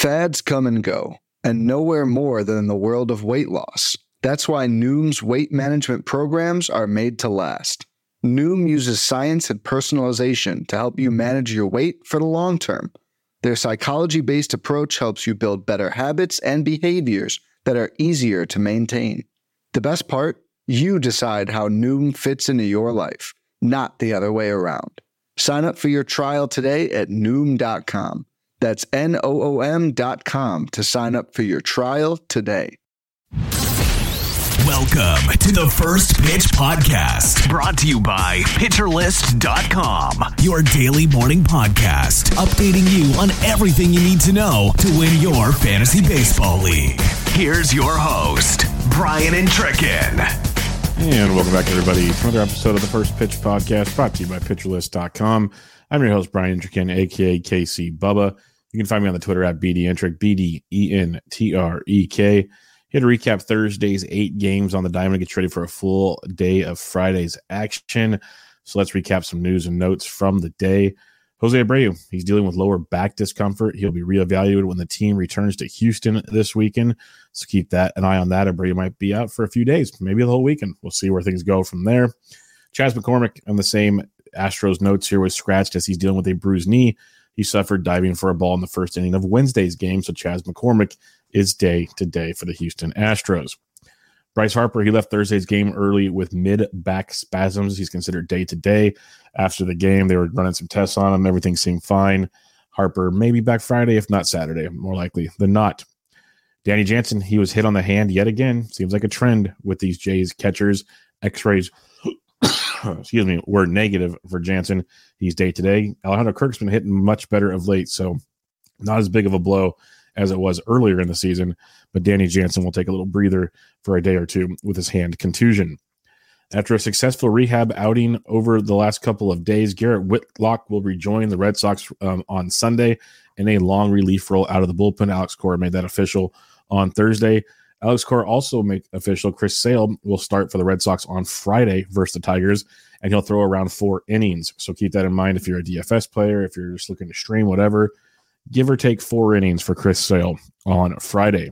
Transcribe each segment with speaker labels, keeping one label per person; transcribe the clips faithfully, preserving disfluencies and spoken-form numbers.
Speaker 1: Fads come and go, and nowhere more than in the world of weight loss. That's why Noom's weight management programs are made to last. Noom uses science and personalization to help you manage your weight for the long term. Their psychology-based approach helps you build better habits and behaviors that are easier to maintain. The best part? You decide how Noom fits into your life, not the other way around. Sign up for your trial today at Noom dot com. That's N O O M dot com to sign up for your trial today.
Speaker 2: Welcome to the First Pitch Podcast, brought to you by Pitcher List dot com, your daily morning podcast, updating you on everything you need to know to win your fantasy baseball league. Here's your host, Brian Entrekin.
Speaker 3: And welcome back, everybody, to another episode of the First Pitch Podcast, brought to you by Pitcher List dot com. I'm your host, Brian Entrekin, a k a. K C Bubba. You can find me on the Twitter at B D Entrek, B D E N T R E K. Here to recap Thursday's eight games on the diamond, get you ready for a full day of Friday's action. So let's recap some news and notes from the day. Jose Abreu, he's dealing with lower back discomfort. He'll be reevaluated when the team returns to Houston this weekend. So keep that an eye on that. Abreu might be out for a few days, maybe the whole weekend. We'll see where things go from there. Chas McCormick on the same Astros notes here was scratched as he's dealing with a bruised knee. He suffered diving for a ball in the first inning of Wednesday's game, so Chas McCormick is day to day for the Houston Astros. Bryce Harper, he left Thursday's game early with mid-back spasms. He's considered day to day. After the game, they were running some tests on him. Everything seemed fine. Harper may be back Friday, if not Saturday, more likely than not. Danny Jansen, he was hit on the hand yet again. Seems like a trend with these Jays catchers. X-rays excuse me, were negative for Jansen. He's day to day. Alejandro Kirk's been hitting much better of late, so not as big of a blow as it was earlier in the season, but Danny Jansen will take a little breather for a day or two with his hand contusion. After a successful rehab outing over the last couple of days, Garrett Whitlock will rejoin the Red Sox um, on Sunday in a long relief role out of the bullpen. Alex Cora made that official on Thursday. Alex Cora also made official Chris Sale will start for the Red Sox on Friday versus the Tigers, and he'll throw around four innings. So keep that in mind if you're a D F S player, if you're just looking to stream, whatever. Give or take four innings for Chris Sale on Friday.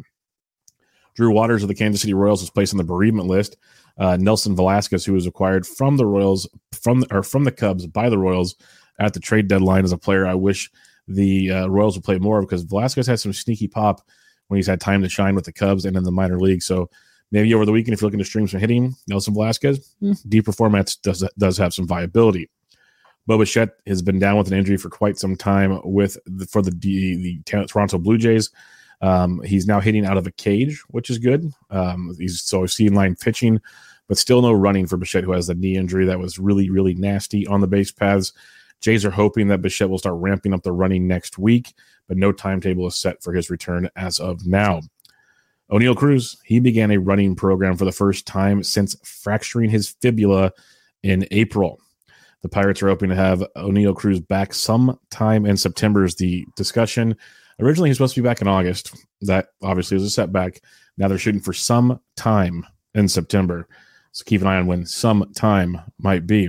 Speaker 3: Drew Waters of the Kansas City Royals was placed on the bereavement list. Uh, Nelson Velasquez, who was acquired from the Royals, from or from the Cubs by the Royals at the trade deadline, is a player I wish the uh, Royals would play more of, because Velasquez has some sneaky pop when he's had time to shine with the Cubs and in the minor league. So maybe over the weekend, if you're looking to stream some hitting, Nelson Velasquez, mm. deeper formats does does have some viability. Bo Bichette has been down with an injury for quite some time with the, for the, the the Toronto Blue Jays. Um, he's now hitting out of a cage, which is good. Um, he's so seeing line pitching, but still no running for Bichette, who has the knee injury that was really, really nasty on the base paths. Jays are hoping that Bichette will start ramping up the running next week, but no timetable is set for his return as of now. O'Neal Cruz, he began a running program for the first time since fracturing his fibula in April. The Pirates are hoping to have O'Neal Cruz back sometime in September is the discussion. Originally, he was supposed to be back in August. That obviously was a setback. Now they're shooting for some time in September. So keep an eye on when some time might be.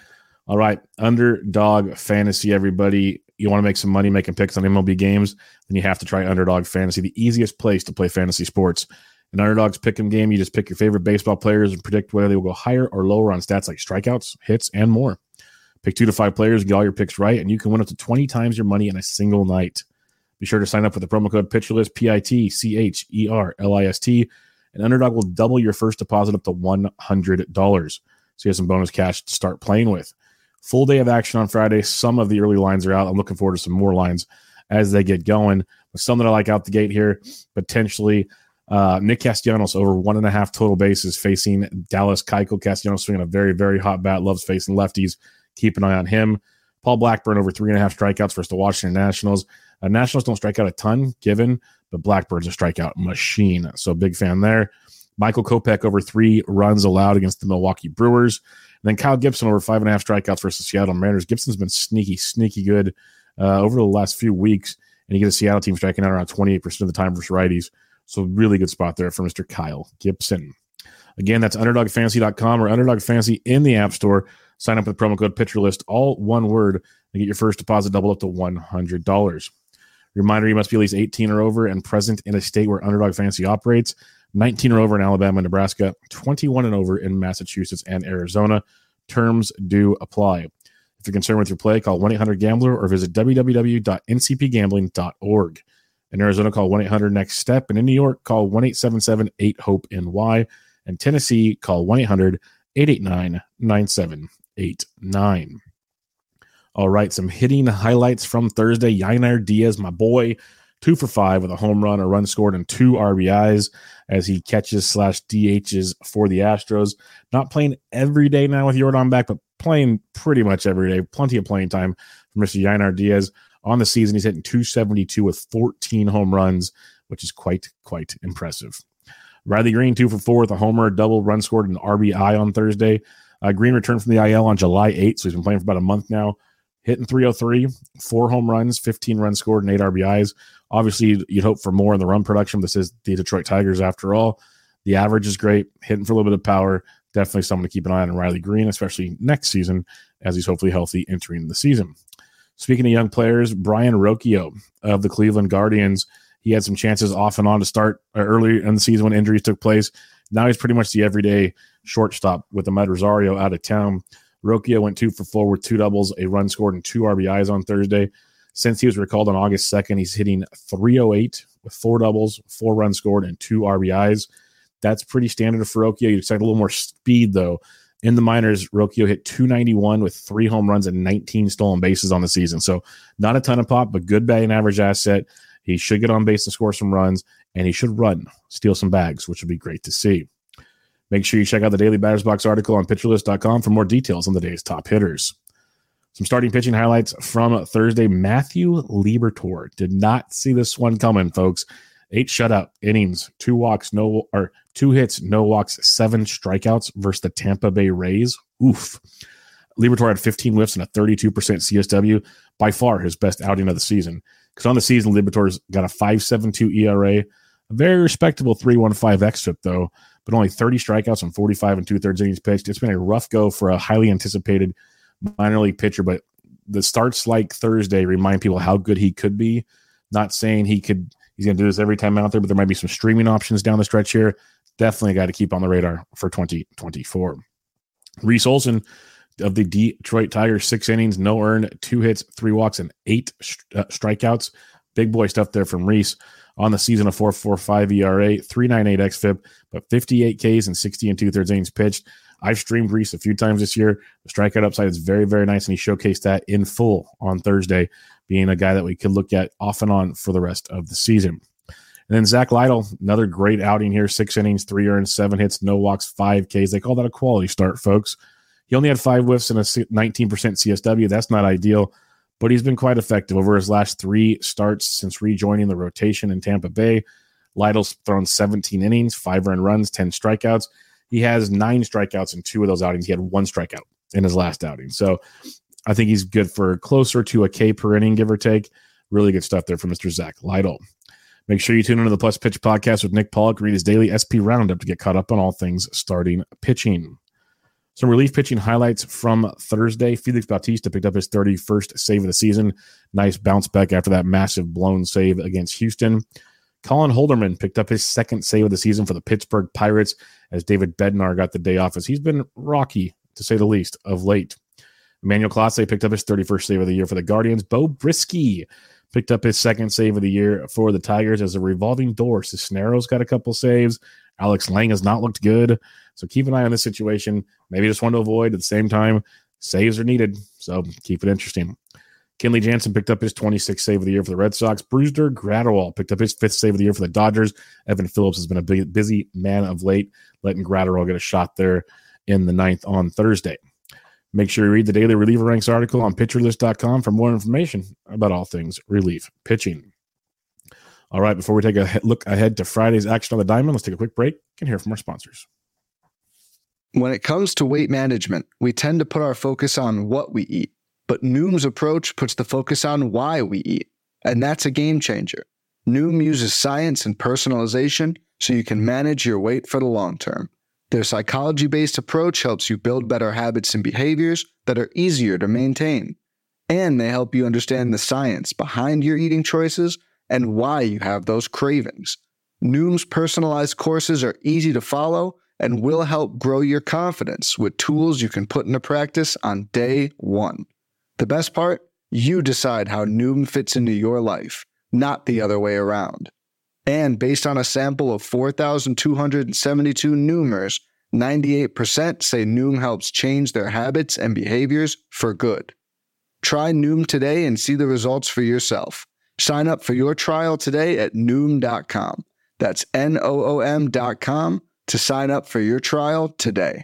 Speaker 3: All right, Underdog Fantasy, everybody. You want to make some money making picks on M L B games, then you have to try Underdog Fantasy, the easiest place to play fantasy sports. In Underdog's pick'em game, you just pick your favorite baseball players and predict whether they will go higher or lower on stats like strikeouts, hits, and more. Pick two to five players, get all your picks right, and you can win up to twenty times your money in a single night. Be sure to sign up with the promo code PitcherList, P I T C H E R L I S T, and Underdog will double your first deposit up to one hundred dollars. So you have some bonus cash to start playing with. Full day of action on Friday. Some of the early lines are out. I'm looking forward to some more lines as they get going. But some that I like out the gate here, potentially uh, Nick Castellanos over one and a half total bases facing Dallas Keuchel. Castellanos swinging a very, very hot bat, loves facing lefties. Keep an eye on him. Paul Blackburn over three and a half strikeouts versus the Washington Nationals. Uh, Nationals don't strike out a ton, given, but Blackburn's a strikeout machine. So big fan there. Michael Kopech over three runs allowed against the Milwaukee Brewers. And then Kyle Gibson over five and a half strikeouts versus the Seattle Mariners. Gibson's been sneaky, sneaky good uh, over the last few weeks. And you get a Seattle team striking out around twenty-eight percent of the time versus righties. So really good spot there for Mister Kyle Gibson. Again, that's underdog fantasy dot com or Underdog Fantasy in the App Store. Sign up with promo code PitcherList, all one word, and get your first deposit doubled up to one hundred dollars. Reminder, you must be at least eighteen or over and present in a state where Underdog Fantasy operates, nineteen or over in Alabama and Nebraska, twenty-one and over in Massachusetts and Arizona. Terms do apply. If you're concerned with your play, call one eight hundred gambler or visit w w w dot n c p gambling dot org. In Arizona, call one eight hundred next step. And in New York, call one eight seven seven eight hope N Y. And Tennessee, call one eight hundred eight eight nine nine seven eight nine. All right, some hitting highlights from Thursday. Yainer Diaz, my boy, two for five with a home run, a run scored, and two R B Is as he catches slash D Hs for the Astros. Not playing every day now with Yordan back, but playing pretty much every day. Plenty of playing time for Mister Yainer Diaz. On the season, he's hitting two seventy-two with fourteen home runs, which is quite, quite impressive. Riley Green, two for four with a homer, a double, run scored, and an R B I on Thursday. Uh, Green returned from the I L on July eighth, so he's been playing for about a month now. Hitting three oh three, four home runs, fifteen runs scored, and eight R B Is. Obviously, you'd hope for more in the run production. This is the Detroit Tigers after all. The average is great, hitting for a little bit of power. Definitely someone to keep an eye on, Riley Green, especially next season as he's hopefully healthy entering the season. Speaking of young players, Brian Rocchio of the Cleveland Guardians, he had some chances off and on to start early in the season when injuries took place. Now he's pretty much the everyday shortstop with Ahmed Rosario out of town. Rocchio went two for four with two doubles, a run scored, and two R B Is on Thursday. Since he was recalled on August second, he's hitting three oh eight with four doubles, four runs scored, and two R B Is. That's pretty standard for Rocchio. You'd expect a little more speed, though. In the minors, Rocchio hit two ninety-one with three home runs and nineteen stolen bases on the season. So not a ton of pop, but good batting average asset. He should get on base and score some runs, and he should run, steal some bags, which would be great to see. Make sure you check out the Daily Batters Box article on pitcher list dot com for more details on the day's top hitters. Some starting pitching highlights from Thursday. Matthew Liberatore. Did not see this one coming, folks. Eight shutout innings, two walks, no or two hits, no walks, seven strikeouts versus the Tampa Bay Rays. Oof. Liberatore had fifteen whiffs and a thirty-two percent C S W, by far his best outing of the season. Because on the season, Liberatore's got a five point seven two E R A, a very respectable three point one five xFIP, though, but only thirty strikeouts on forty-five and two-thirds innings pitched. It's been a rough go for a highly anticipated minor league pitcher, but the starts like Thursday remind people how good he could be. Not saying he could, he's going to do this every time out there, but there might be some streaming options down the stretch here. Definitely a guy to keep on the radar for twenty twenty-four. Reese Olson of the Detroit Tigers, six innings, no earned, two hits, three walks, and eight uh, strikeouts. Big boy stuff there from Reese. On the season, a four point four five E R A, three point nine eight xFIP, but fifty-eight Ks and sixty and two-thirds innings pitched. I've streamed Reese a few times this year. The strikeout upside is very, very nice, and he showcased that in full on Thursday, being a guy that we could look at off and on for the rest of the season. And then Zach Lytle, another great outing here, six innings, three earned, seven hits, no walks, five Ks. They call that a quality start, folks. He only had five whiffs and a nineteen percent C S W. That's not ideal, but he's been quite effective over his last three starts since rejoining the rotation in Tampa Bay. Lytle's thrown seventeen innings, five earned runs, ten strikeouts. He has nine strikeouts in two of those outings. He had one strikeout in his last outing. So I think he's good for closer to a K per inning, give or take. Really good stuff there for Mister Zach Lytle. Make sure you tune into the Plus Pitch podcast with Nick Pollock. Read his daily S P Roundup to get caught up on all things starting pitching. Some relief pitching highlights from Thursday. Felix Bautista picked up his thirty-first save of the season. Nice bounce back after that massive blown save against Houston. Colin Holderman picked up his second save of the season for the Pittsburgh Pirates as David Bednar got the day off, as he's been rocky, to say the least, of late. Emmanuel Clase picked up his thirty-first save of the year for the Guardians. Bo Brisky picked up his second save of the year for the Tigers as a revolving door. Cisneros got a couple saves. Alex Lang has not looked good. So keep an eye on this situation. Maybe just one to avoid. At the same time, saves are needed. So keep it interesting. Kenley Jansen picked up his twenty-sixth save of the year for the Red Sox. Brusdar Graterol picked up his fifth save of the year for the Dodgers. Evan Phillips has been a big, busy man of late, letting Graterol get a shot there in the ninth on Thursday. Make sure you read the Daily Reliever Ranks article on pitcher list dot com for more information about all things relief pitching. All right, before we take a look ahead to Friday's action on the diamond, let's take a quick break and hear from our sponsors.
Speaker 1: When it comes to weight management, we tend to put our focus on what we eat, but Noom's approach puts the focus on why we eat, and that's a game changer. Noom uses science and personalization so you can manage your weight for the long term. Their psychology-based approach helps you build better habits and behaviors that are easier to maintain. And they help you understand the science behind your eating choices and why you have those cravings. Noom's personalized courses are easy to follow and will help grow your confidence with tools you can put into practice on day one. The best part? You decide how Noom fits into your life, not the other way around. And based on a sample of four thousand two hundred seventy-two Noomers, ninety-eight percent say Noom helps change their habits and behaviors for good. Try Noom today and see the results for yourself. Sign up for your trial today at Noom dot com. That's N O O M dot com to sign up for your trial today.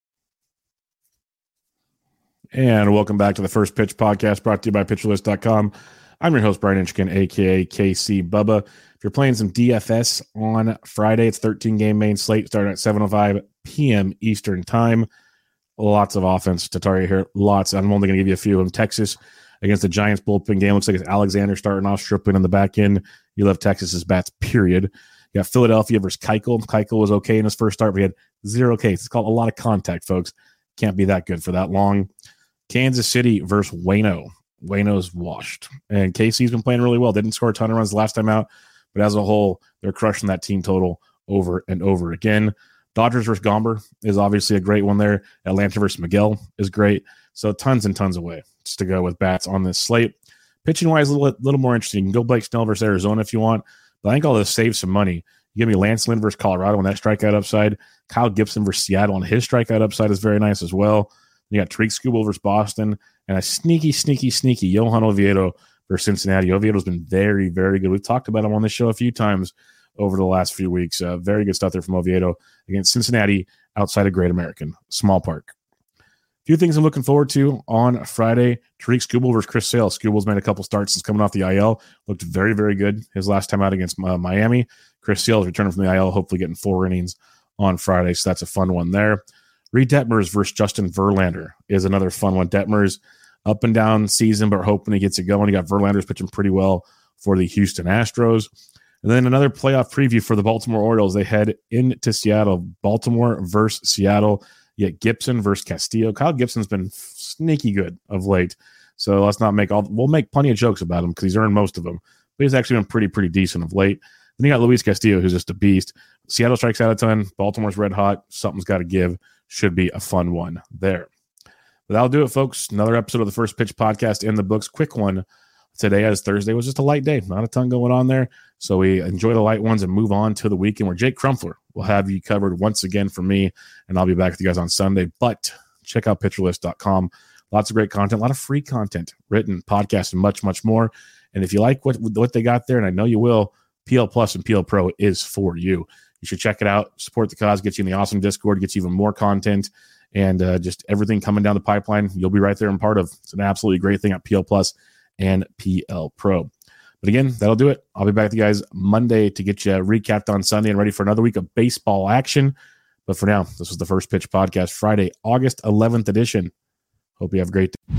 Speaker 3: And welcome back to the First Pitch Podcast, brought to you by Pitcher List dot com. I'm your host, Brian Inchikin, a k a. K C Bubba. If you're playing some D F S on Friday, it's thirteen-game main slate starting at seven oh five p.m. Eastern Time. Lots of offense to target here. Lots. I'm only going to give you a few of them. Texas against the Giants bullpen game. Looks like it's Alexander starting off, Stripling on the back end. You love Texas's bats, period. You got Philadelphia versus Keuchel. Keuchel was okay in his first start, but he had zero Ks. It's called a lot of contact, folks. Can't be that good for that long. Kansas City versus Waino. Waino's washed. And K C's been playing really well. They didn't score a ton of runs last time out, but as a whole, they're crushing that team total over and over again. Dodgers versus Gomber is obviously a great one there. Atlanta versus Miguel is great. So tons and tons of ways to go with bats on this slate. Pitching-wise, a little, little more interesting. You can go Blake Snell versus Arizona if you want, but I think all this saves some money. You give me Lance Lynn versus Colorado on that strikeout upside. Kyle Gibson versus Seattle on his strikeout upside is very nice as well. You got Tariq Skubal versus Boston, and a sneaky, sneaky, sneaky Johan Oviedo versus Cincinnati. Oviedo's been very, very good. We've talked about him on this show a few times over the last few weeks. Uh, very good stuff there from Oviedo against Cincinnati outside of Great American, small park. A few things I'm looking forward to on Friday. Tariq Skubal versus Chris Sale. Skubal's made a couple starts since coming off the I L. Looked very, very good his last time out against uh, Miami. Chris Sale is returning from the I L, hopefully getting four innings on Friday, so that's a fun one there. Reed Detmers versus Justin Verlander is another fun one. Detmers up and down season, but hoping he gets it going. You got Verlander's pitching pretty well for the Houston Astros. And then another playoff preview for the Baltimore Orioles. They head into Seattle. Baltimore versus Seattle. You get Gibson versus Castillo. Kyle Gibson's been sneaky good of late. So let's not make all – we'll make plenty of jokes about him because he's earned most of them. But he's actually been pretty, pretty decent of late. Then you got Luis Castillo, who's just a beast. Seattle strikes out a ton. Baltimore's red hot. Something's got to give. Should be a fun one there. But that'll do it, folks. Another episode of the First Pitch Podcast in the books. Quick one today, as Thursday was just a light day. Not a ton going on there. So we enjoy the light ones and move on to the weekend where Jake Crumpler will have you covered once again for me, and I'll be back with you guys on Sunday. But check out Pitcher List dot com. Lots of great content, a lot of free content, written, podcasts, and much, much more. And if you like what, what they got there, and I know you will, P L Plus and P L Pro is for you. You should check it out. Support the cause, get you in the awesome Discord, gets you even more content, and uh, just everything coming down the pipeline. You'll be right there and part of. It's an absolutely great thing at P L Plus and P L Pro. But again, that'll do it. I'll be back with you guys Monday to get you recapped on Sunday and ready for another week of baseball action. But for now, this was the First Pitch Podcast, Friday, August eleventh edition. Hope you have a great day.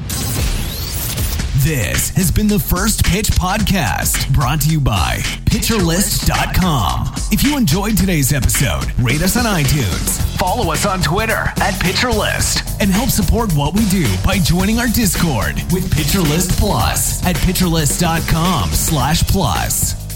Speaker 2: This has been the First Pitch Podcast, brought to you by Pitcher List dot com. If you enjoyed today's episode, rate us on iTunes, follow us on Twitter at PitcherList, and help support what we do by joining our Discord with PitcherList Plus at PitcherList dot com slash plus.